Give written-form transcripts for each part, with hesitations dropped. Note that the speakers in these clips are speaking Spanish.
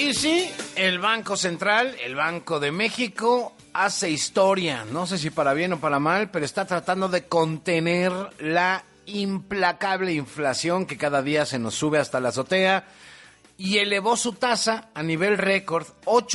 Y sí, el Banco Central, el Banco de México, hace historia. No sé si para bien o para mal, pero está tratando de contener la implacable inflación que cada día se nos sube hasta la azotea y elevó su tasa a nivel récord,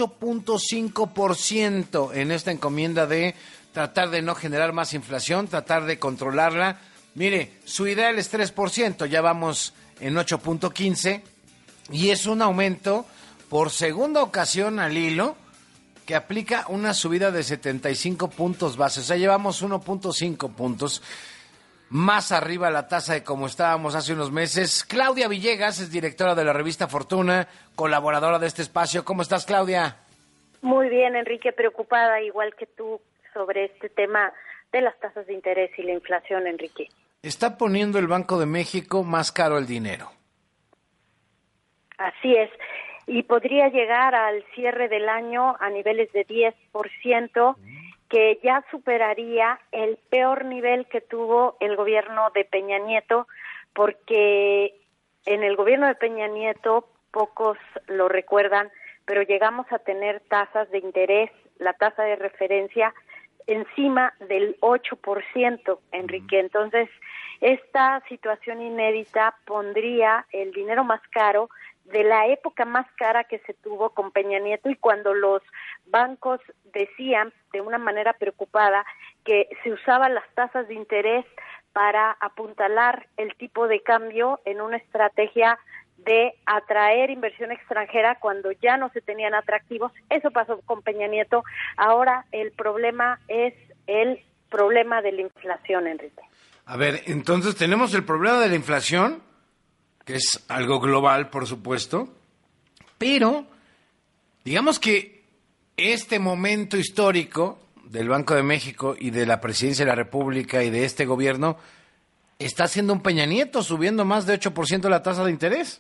8.5% en esta encomienda de tratar de no generar más inflación, tratar de controlarla. Mire, su ideal es 3%, ya vamos en 8.15% y es un aumento por segunda ocasión al hilo que aplica una subida de 75 puntos base. O sea, llevamos 1.5 puntos más arriba la tasa de como estábamos hace unos meses. Claudia Villegas es directora de la revista Fortuna, colaboradora de este espacio. ¿Cómo estás, Claudia? Muy bien, Enrique, preocupada igual que tú sobre este tema de las tasas de interés y la inflación, Enrique. Está poniendo el Banco de México más caro el dinero. Así es, y podría llegar al cierre del año a niveles de 10%, que ya superaría el peor nivel que tuvo el gobierno de Peña Nieto, porque en el gobierno de Peña Nieto, pocos lo recuerdan, pero llegamos a tener tasas de interés, la tasa de referencia, encima del 8%, Enrique. Entonces, esta situación inédita pondría el dinero más caro de la época más cara que se tuvo con Peña Nieto, y cuando los bancos decían de una manera preocupada que se usaban las tasas de interés para apuntalar el tipo de cambio en una estrategia de atraer inversión extranjera cuando ya no se tenían atractivos. Eso pasó con Peña Nieto. Ahora el problema es el problema de la inflación, Enrique. A ver, entonces tenemos el problema de la inflación, que es algo global, por supuesto, pero digamos que este momento histórico del Banco de México y de la Presidencia de la República y de este gobierno está haciendo un Peña Nieto, subiendo más de 8% la tasa de interés.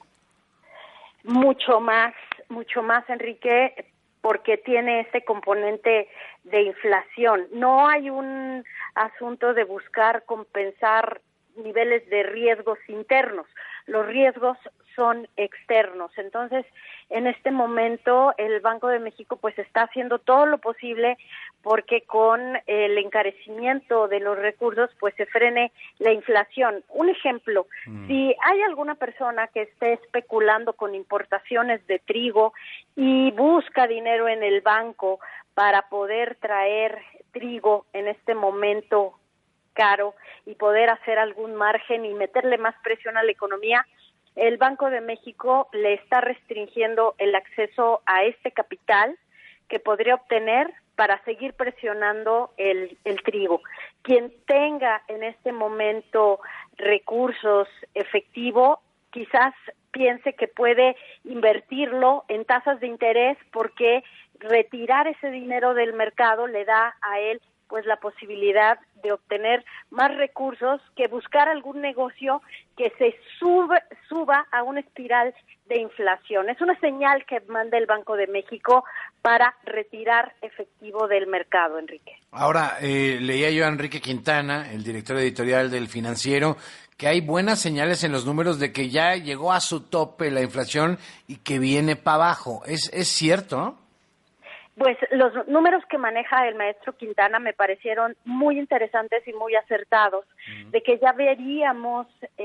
Mucho más, Enrique, porque tiene ese componente de inflación. No hay un asunto de buscar compensar niveles de riesgos internos. Los riesgos son externos. Entonces, en este momento, el Banco de México pues está haciendo todo lo posible porque con el encarecimiento de los recursos pues se frene la inflación. Un ejemplo, si hay alguna persona que esté especulando con importaciones de trigo y busca dinero en el banco para poder traer trigo en este momento caro y poder hacer algún margen y meterle más presión a la economía, el Banco de México le está restringiendo el acceso a este capital que podría obtener para seguir presionando el trigo. Quien tenga en este momento recursos efectivos, quizás piense que puede invertirlo en tasas de interés, porque retirar ese dinero del mercado le da a él pues la posibilidad de obtener más recursos que buscar algún negocio que se suba a una espiral de inflación. Es una señal que manda el Banco de México para retirar efectivo del mercado, Enrique. Ahora, leía yo a Enrique Quintana, el director editorial del Financiero, que hay buenas señales en los números de que ya llegó a su tope la inflación y que viene para abajo. ¿Es cierto? Pues los números que maneja el maestro Quintana me parecieron muy interesantes y muy acertados, de que ya veríamos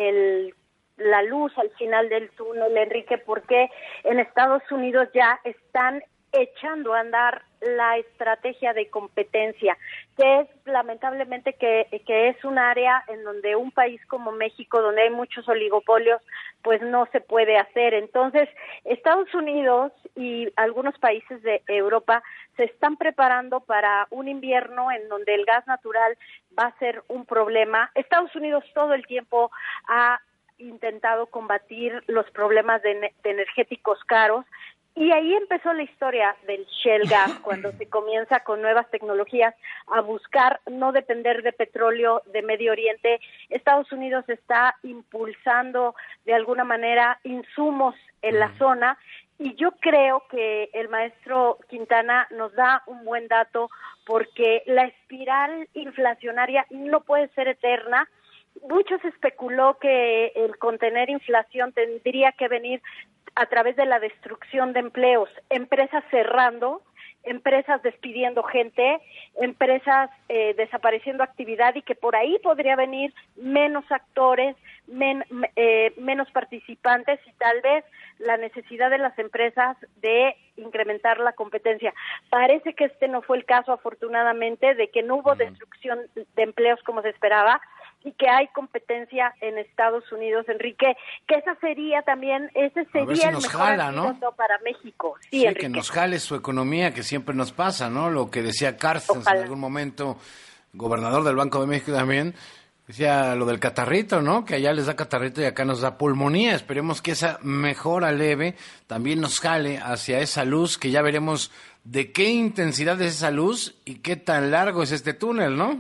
la luz al final del túnel, Enrique, porque en Estados Unidos ya están echando a andar la estrategia de competencia, que es lamentablemente que es un área en donde un país como México, donde hay muchos oligopolios, pues no se puede hacer. Entonces, Estados Unidos y algunos países de Europa se están preparando para un invierno en donde el gas natural va a ser un problema. Estados Unidos todo el tiempo ha intentado combatir los problemas de energéticos caros. Y ahí empezó la historia del shale gas, cuando se comienza con nuevas tecnologías a buscar no depender de petróleo de Medio Oriente. Estados Unidos está impulsando de alguna manera insumos en la zona, y yo creo que el maestro Quintana nos da un buen dato, porque la espiral inflacionaria no puede ser eterna. Mucho se especuló que el contener inflación tendría que venir a través de la destrucción de empleos, empresas cerrando, empresas despidiendo gente, empresas desapareciendo actividad, y que por ahí podría venir menos actores, menos participantes, y tal vez la necesidad de las empresas de incrementar la competencia. Parece que este no fue el caso, afortunadamente, de que no hubo destrucción de empleos como se esperaba, y que hay competencia en Estados Unidos, Enrique, que ese sería si el nos mejor jala, ¿no? antídoto para México. Sí, Sí, Enrique. que nos jale su economía, que siempre nos pasa, ¿no? Lo que decía Carstens en algún momento, gobernador del Banco de México también, decía lo del catarrito, ¿no? Que allá les da catarrito y acá nos da pulmonía. Esperemos que esa mejora leve también nos jale hacia esa luz, que ya veremos de qué intensidad es esa luz y qué tan largo es este túnel, ¿no?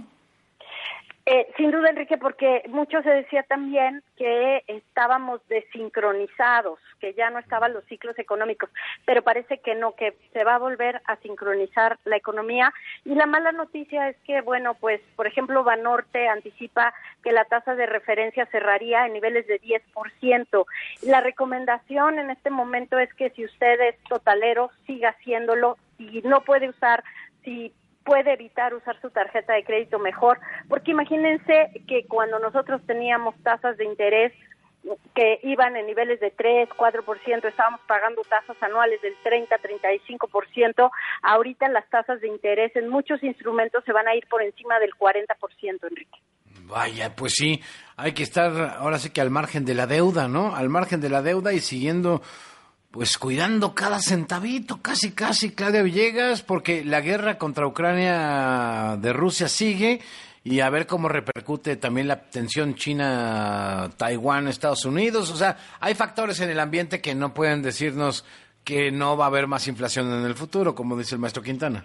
Sin duda, Enrique, porque mucho se decía también que estábamos desincronizados, que ya no estaban los ciclos económicos, pero parece que no, que se va a volver a sincronizar la economía. Y la mala noticia es que, bueno, pues, por ejemplo, Banorte anticipa que la tasa de referencia cerraría en niveles de 10%. La recomendación en este momento es que si usted es totalero, siga haciéndolo, y no puede usar, si puede evitar usar su tarjeta de crédito mejor, porque imagínense que cuando nosotros teníamos tasas de interés que iban en niveles de 3, 4%, estábamos pagando tasas anuales del 30, 35%, ahorita las tasas de interés en muchos instrumentos se van a ir por encima del 40%, Enrique. Vaya, pues sí, hay que estar ahora sí que al margen de la deuda, ¿no? Al margen de la deuda y siguiendo, pues cuidando cada centavito, casi, Claudia Villegas, porque la guerra contra Ucrania de Rusia sigue, y a ver cómo repercute también la tensión China, Taiwán, Estados Unidos. O sea, hay factores en el ambiente que no pueden decirnos que no va a haber más inflación en el futuro, como dice el maestro Quintana.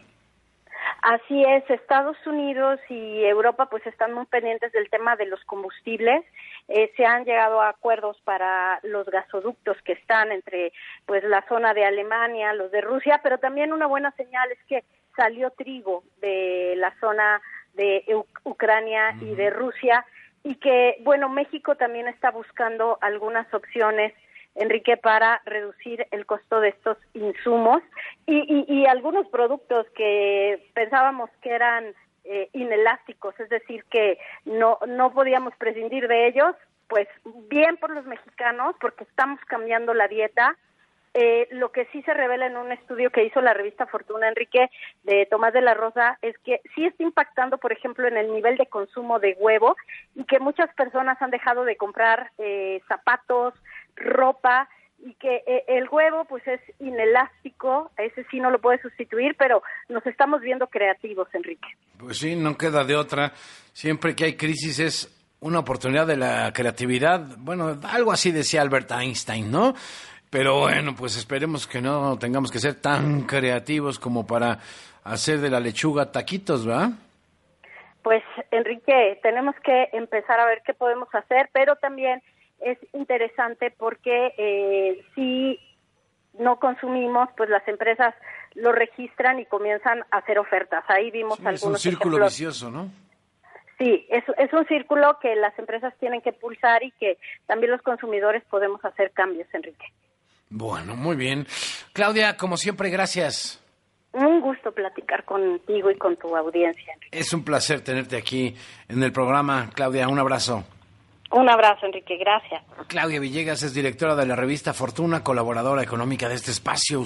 Así es, Estados Unidos y Europa pues están muy pendientes del tema de los combustibles. Se han llegado a acuerdos para los gasoductos que están entre pues la zona de Alemania, los de Rusia, pero también una buena señal es que salió trigo de la zona de Ucrania y de Rusia, y que, bueno, México también está buscando algunas opciones, Enrique, para reducir el costo de estos insumos y algunos productos que pensábamos que eran inelásticos, es decir, que no podíamos prescindir de ellos. Pues bien por los mexicanos, porque estamos cambiando la dieta. Lo que sí se revela en un estudio que hizo la revista Fortuna, Enrique, de Tomás de la Rosa, es que sí está impactando, por ejemplo, en el nivel de consumo de huevo, y que muchas personas han dejado de comprar zapatos, ropa, y que el huevo pues es inelástico, ese sí no lo puede sustituir, pero nos estamos viendo creativos, Enrique. Pues sí, no queda de otra. Siempre que hay crisis es una oportunidad de la creatividad. Bueno, algo así decía Albert Einstein, ¿no? Pero bueno, pues esperemos que no tengamos que ser tan creativos como para hacer de la lechuga taquitos, ¿verdad? Pues, Enrique, tenemos que empezar a ver qué podemos hacer, pero también es interesante porque si no consumimos, pues las empresas lo registran y comienzan a hacer ofertas. Ahí vimos Sí, algunos es un círculo ejemplos. vicioso, ¿no? Sí, es un círculo que las empresas tienen que pulsar y que también los consumidores podemos hacer cambios, Enrique. Bueno, muy bien. Claudia, como siempre, gracias. Un gusto platicar contigo y con tu audiencia, Enrique. Es un placer tenerte aquí en el programa. Claudia, un abrazo. Un abrazo, Enrique, gracias. Claudia Villegas es directora de la revista Fortuna, colaboradora económica de este espacio.